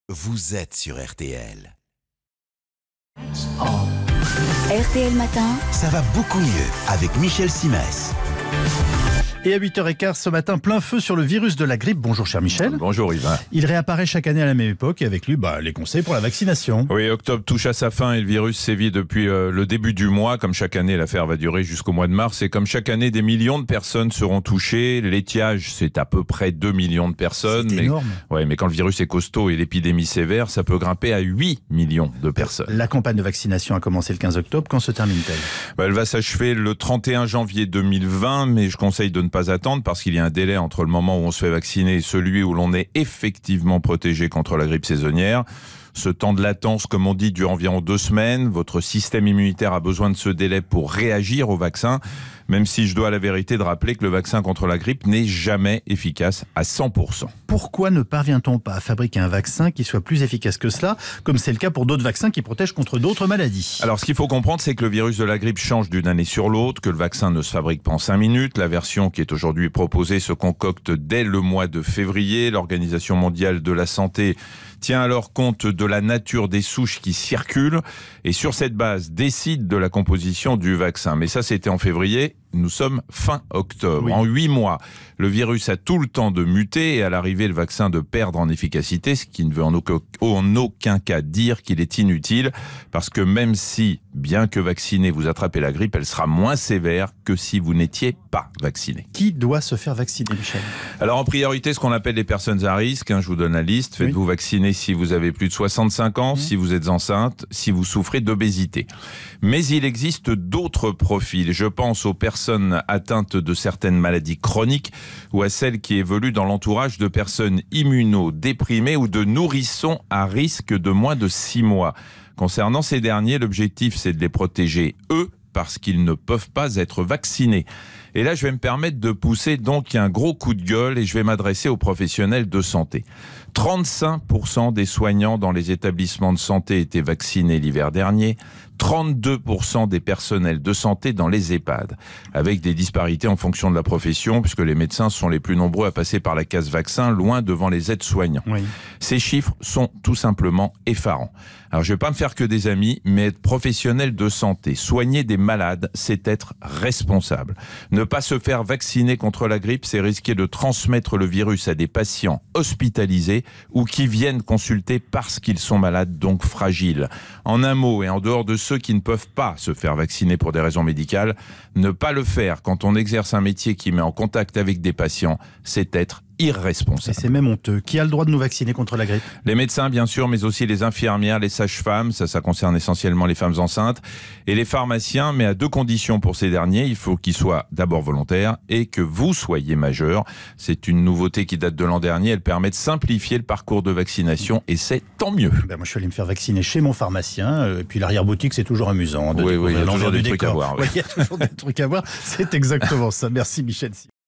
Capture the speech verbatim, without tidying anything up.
Vous êtes sur R T L. R T L Matin. Ça va beaucoup mieux avec Michel Simès. Et à huit heures quinze ce matin, plein feu sur le virus de la grippe. Bonjour cher Michel. Bonjour Yvan. Il réapparaît chaque année à la même époque et avec lui bah, les conseils pour la vaccination. Oui, octobre touche à sa fin et le virus sévit depuis euh, le début du mois. Comme chaque année, l'affaire va durer jusqu'au mois de mars. Et comme chaque année, des millions de personnes seront touchées. L'étiage, c'est à peu près deux millions de personnes. C'est mais, énorme. Ouais, mais quand le virus est costaud et l'épidémie sévère, ça peut grimper à huit millions de personnes. La campagne de vaccination a commencé le quinze octobre. Quand se termine-t-elle ? Bah, elle va s'achever le trente et un janvier deux mille vingt, mais je conseille de ne pas attendre parce qu'il y a un délai entre le moment où on se fait vacciner et celui où l'on est effectivement protégé contre la grippe saisonnière. Ce temps de latence, comme on dit, dure environ deux semaines. Votre système immunitaire a besoin de ce délai pour réagir au vaccin, même si je dois à la vérité de rappeler que le vaccin contre la grippe n'est jamais efficace à cent pour cent. Pourquoi ne parvient-on pas à fabriquer un vaccin qui soit plus efficace que cela, comme c'est le cas pour d'autres vaccins qui protègent contre d'autres maladies ? Alors, ce qu'il faut comprendre, c'est que le virus de la grippe change d'une année sur l'autre, que le vaccin ne se fabrique pas en cinq minutes. La version qui est aujourd'hui proposée se concocte dès le mois de février. L'Organisation mondiale de la santé tient alors compte de la nature des souches qui circulent et sur cette base décide de la composition du vaccin. Mais ça, c'était en février. Nous sommes fin octobre. Oui. En huit mois, le virus a tout le temps de muter et à l'arrivée, le vaccin de perdre en efficacité, ce qui ne veut en aucun, en aucun cas dire qu'il est inutile, parce que même si, bien que vacciné, vous attrapez la grippe, elle sera moins sévère que si vous n'étiez pas vacciné. Qui doit se faire vacciner, Michel ? Alors en priorité, ce qu'on appelle les personnes à risque, hein, je vous donne la liste, faites-vous Oui. vacciner si vous avez plus de soixante-cinq ans, Mmh. si vous êtes enceinte, si vous souffrez d'obésité. Mais il existe d'autres profils, je pense aux personnes atteintes de certaines maladies chroniques ou à celles qui évoluent dans l'entourage de personnes immunodéprimées ou de nourrissons à risque de moins de six mois. Concernant ces derniers, l'objectif c'est de les protéger eux parce qu'ils ne peuvent pas être vaccinés. Et là, je vais me permettre de pousser donc un gros coup de gueule et je vais m'adresser aux professionnels de santé. trente-cinq pour cent des soignants dans les établissements de santé étaient vaccinés l'hiver dernier, trente-deux pour cent des personnels de santé dans les EHPAD, avec des disparités en fonction de la profession, puisque les médecins sont les plus nombreux à passer par la case vaccin, loin devant les aides-soignants. Oui. Ces chiffres sont tout simplement effarants. Alors je ne vais pas me faire que des amis, mais être professionnel de santé, soigner des malades, c'est être responsable. Ne pas se faire vacciner contre la grippe, c'est risquer de transmettre le virus à des patients hospitalisés ou qui viennent consulter parce qu'ils sont malades, donc fragiles. En un mot, et en dehors de ceux qui ne peuvent pas se faire vacciner pour des raisons médicales, ne pas le faire quand on exerce un métier qui met en contact avec des patients, c'est être Et irresponsable. c'est même honteux. Qui a le droit de nous vacciner contre la grippe ? Les médecins, bien sûr, mais aussi les infirmières, les sages-femmes, ça, ça concerne essentiellement les femmes enceintes, et les pharmaciens, mais à deux conditions pour ces derniers. Il faut qu'ils soient d'abord volontaires et que vous soyez majeur. C'est une nouveauté qui date de l'an dernier. Elle permet de simplifier le parcours de vaccination et c'est tant mieux. Ben moi, je suis allé me faire vacciner chez mon pharmacien. euh, Et puis l'arrière-boutique, c'est toujours amusant. De Oui, oui, il y a découvrir toujours l'envers des du trucs à décor. voir, oui. Ouais, il y a toujours des trucs à voir. C'est exactement ça. Merci Michel.